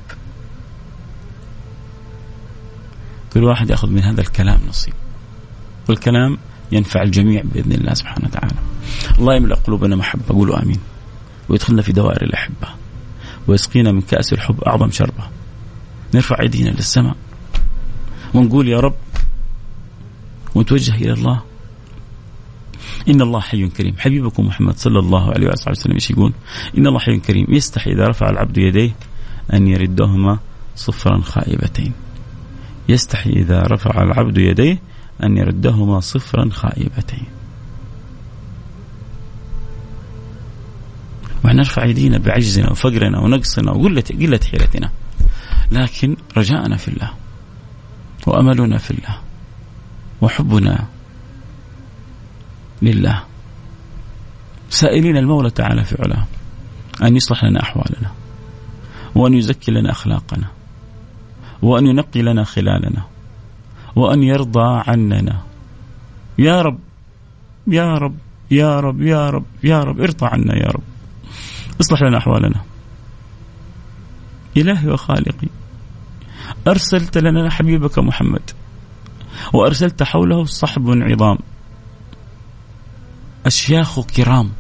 [SPEAKER 3] كل واحد يأخذ من هذا الكلام نصيب، والكلام ينفع الجميع بإذن الله سبحانه وتعالى. الله يملأ قلوبنا محبة، قولوا آمين، ويدخلنا في دوائر الأحبة، ويسقينا من كأس الحب أعظم شربة. نرفع أيدينا للسماء ونقول يا رب، ونتوجه إلى الله. إن الله حي كريم. حبيبكم محمد صلى الله عليه وسلم ايش يقول؟ إن الله حي كريم يستحي إذا رفع العبد يديه أن يردهما صفرا خائبتين. يستحي إذا رفع العبد يديه أن يردهما صفرا خائبتين. ونرفع يدينا بعجزنا وفقرنا ونقصنا وقلة قلة حيلتنا، لكن رجاءنا في الله، وأملنا في الله، وحبنا لله، سائلين المولى تعالى في علاه أن يصلح لنا أحوالنا، وأن يزكي لنا أخلاقنا، وأن ينقي لنا خلالنا، وأن يرضى عننا. يا رب يا رب يا رب يا رب يا رب ارضى عنا يا رب، اصلح لنا أحوالنا. إلهي وخالقي، أرسلت لنا حبيبك محمد، وأرسلت حوله صحب عظام، أشياخ كرام،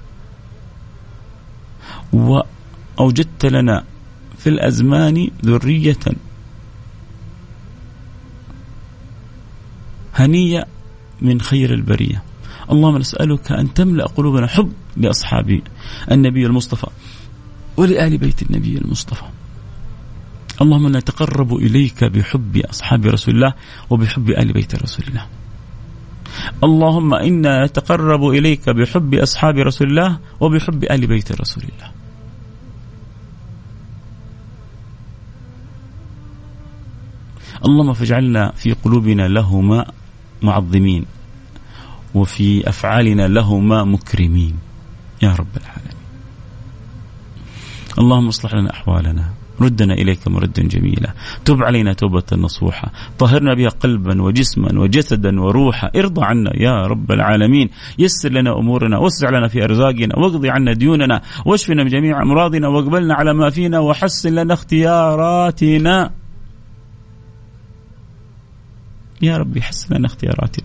[SPEAKER 3] وأوجدت لنا في الأزمان ذرية هنية من خير البرية. اللهم نسألك أن تملأ قلوبنا حب لأصحاب النبي المصطفى ولآل بيت النبي المصطفى. اللهم نتقرب إليك بحب أصحاب رسول الله وبحب آل بيت رسول الله. اللهم إنا نتقرب إليك بحب أصحاب رسول الله وبحب آل بيت رسول الله. اللهم فاجعلنا في قلوبنا لهما معظمين، وفي أفعالنا لهما مكرمين يا رب العالمين. اللهم اصلح لنا أحوالنا، ردنا إليك مردا جميلا، تب علينا توبة نصوحة، طهرنا بها قلبا وجسما وجسدا وروحا، ارضى عنا يا رب العالمين، يسر لنا أمورنا، وسع لنا في أرزاقنا، واقضي عنا ديوننا، واشفنا من جميع أمراضنا، واقبلنا على ما فينا، وحسن لنا اختياراتنا يا رب. يحسن لنا اختياراتنا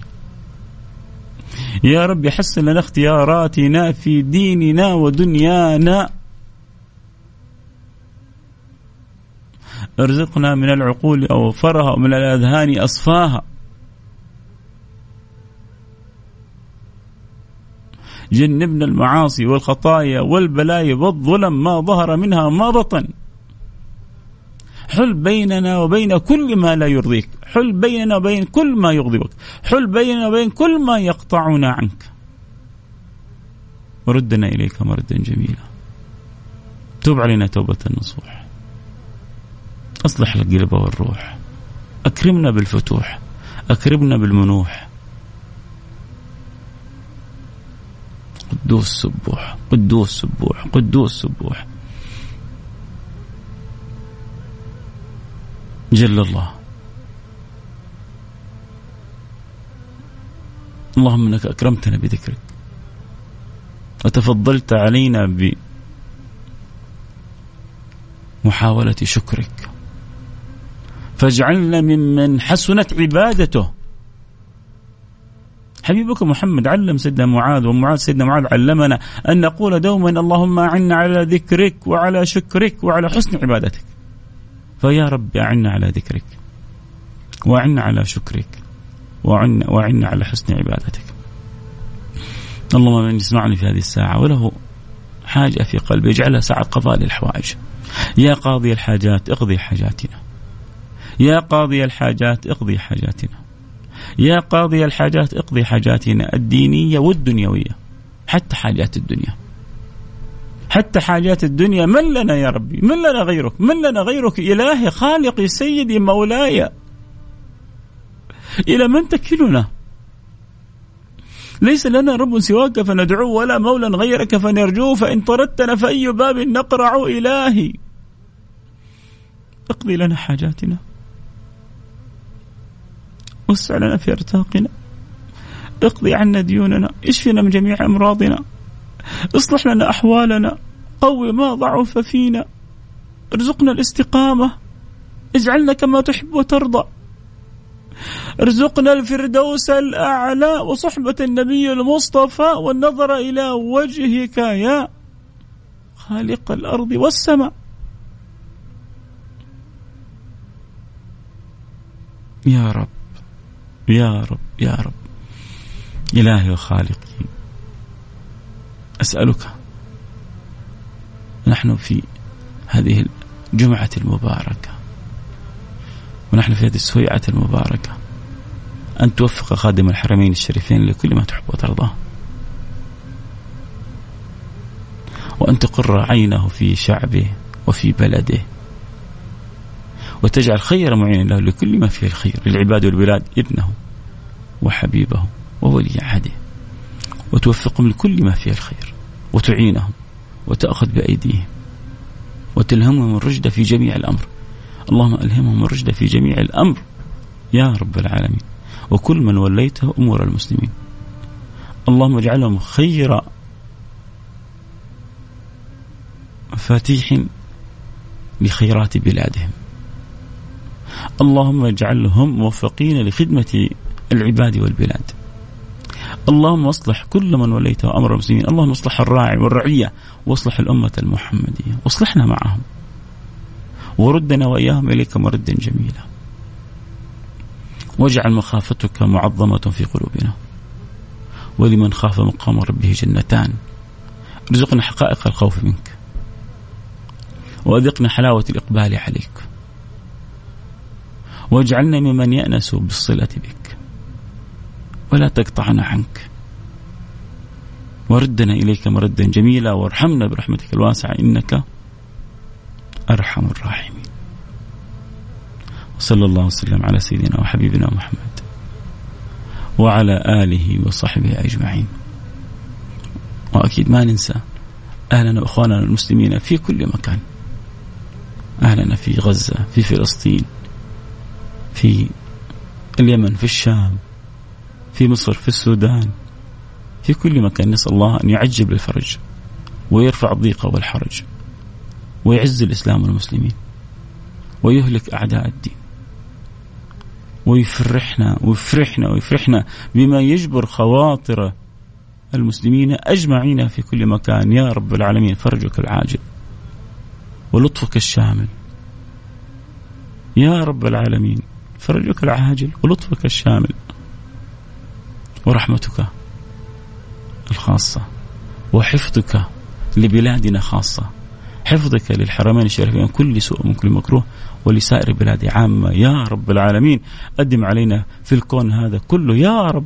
[SPEAKER 3] يا رب، يحسن لنا اختياراتنا في ديننا ودنيانا. ارزقنا من العقول أوفرها ومن الأذهان أصفاها. جنبنا المعاصي والخطايا والبلايا والظلم ما ظهر منها ما بطن. حل بيننا وبين كل ما لا يرضيك، حل بيننا وبين كل ما يغضبك، حل بيننا وبين كل ما يقطعنا عنك، وردنا إليك مردا جميلا. توب علينا توبة النصوح، أصلح القلب والروح، أكرمنا بالفتوح، أكرمنا بالمنوح. قدوس سبوح، قدوس سبوح، قدوس سبوح، جل الله. اللهم انك اكرمتنا بذكرك وتفضلت علينا بمحاولة شكرك، فاجعلنا ممن حسنت عبادته. حبيبك محمد علم سيدنا معاذ، ومعاذ سيدنا معاذ علمنا أن نقول دوما اللهم أعنا على ذكرك وعلى شكرك وعلى حسن عبادتك. فيا رب أعنا على ذكرك وأعنا على شكرك وأعنا, وأعنا على حسن عبادتك. اللهم من يسمعني في هذه الساعة وله حاجة في قلبه اجعلها ساعة قضاء للحوائج. يا قاضي الحاجات اقضي حاجاتنا، يا قاضي الحاجات اقضي حاجاتنا، يا قاضي الحاجات اقضي حاجاتنا الدينية والدنيوية، حتى حاجات الدنيا، حتى حاجات الدنيا. من لنا يا ربي؟ من لنا غيرك؟ من لنا غيرك؟ إلهي خالقي سيدي مولاي، إلى من تكلنا؟ ليس لنا رب سواك فندعوه ولا مولى غيرك فنرجوه، فإن طردتنا فأي باب نقرع إلهي. اقضي لنا حاجاتنا، وسع لنا في ارتاقنا، اقضي عنا ديوننا، اشفنا من جميع أمراضنا، اصلح لنا أحوالنا، قوي ما ضعف فينا، ارزقنا الاستقامة، اجعلنا كما تحب وترضى، ارزقنا الفردوس الأعلى وصحبة النبي المصطفى والنظر إلى وجهك يا خالق الأرض والسماء. يا رب يا رب يا رب إلهي وخالقي، أسألك نحن في هذه الجمعة المباركة ونحن في هذه السويعة المباركة أن توفق خادم الحرمين الشريفين لكل ما تحب وترضاه، وأن تقر عينه في شعبه وفي بلده، وتجعل خير معين له لكل ما فيه الخير للعباد والبلاد ابنه وحبيبه وولي عهده، وتوفقهم لكل ما فيه الخير، وتعينهم وتأخذ بأيديهم وتلهمهم الرشد في جميع الأمر. اللهم ألهمهم الرشد في جميع الأمر يا رب العالمين، وكل من وليته أمور المسلمين. اللهم اجعلهم خير فاتيح لخيرات بلادهم. اللهم اجعلهم موفقين لخدمة العباد والبلاد. اللهم اصلح كل من وليته أمر المسلمين. اللهم اصلح الراعي والرعية، واصلح الأمة المحمدية، واصلحنا معهم، وردنا وإياهم إليك مردا جميلا، واجعل مخافتك معظمة في قلوبنا، ولمن خاف مقام ربه جنتان. ارزقنا حقائق الخوف منك، وأذقنا حلاوة الإقبال عليك، واجعلنا ممن يأنس بالصلة بك، ولا تقطعنا عنك، وردنا إليك مردا جميلا، وارحمنا برحمتك الواسعة إنك أرحم الراحمين. وصلى الله وسلم على سيدنا وحبيبنا محمد وعلى آله وصحبه أجمعين. وأكيد ما ننسى أهلنا وأخواننا المسلمين في كل مكان، أهلنا في غزة، في فلسطين، في اليمن، في الشام، في مصر، في السودان، في كل مكان. نسأل الله أن يعجب الفرج ويرفع الضيق والحرج ويعز الإسلام والمسلمين ويهلك أعداء الدين، ويفرحنا ويفرحنا ويفرحنا بما يجبر خواطر المسلمين أجمعين في كل مكان يا رب العالمين. فرجك العاجل ولطفك الشامل يا رب العالمين، فرجك العاجل ولطفك الشامل ورحمتك الخاصة وحفظك لبلادنا خاصة، حفظك للحرمين الشريفين من كل سوء ومن كل مكروه، ولسائر بلاد عامة يا رب العالمين. أدم علينا في الكون هذا كله يا رب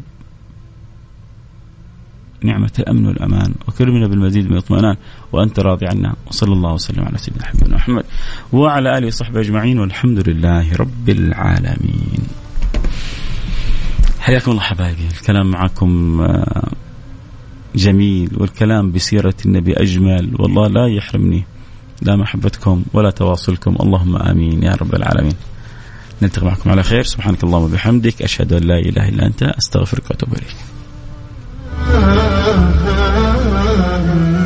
[SPEAKER 3] نعمة الأمن والأمان، وكرمنا بالمزيد من الاطمئنان وأنت راضي عنا. وصلى الله وسلم على سيدنا حبيبنا محمد وعلى آله وصحبه أجمعين، والحمد لله رب العالمين. حياكم الله حبايبي، الكلام معكم جميل، والكلام بسيرة النبي أجمل، والله لا يحرمني لا محبتكم ولا تواصلكم، اللهم آمين يا رب العالمين. نلتقي معكم على خير، سبحانك اللهم وبحمدك، أشهد أن لا إله إلا أنت، أستغفرك وأتوب إليك.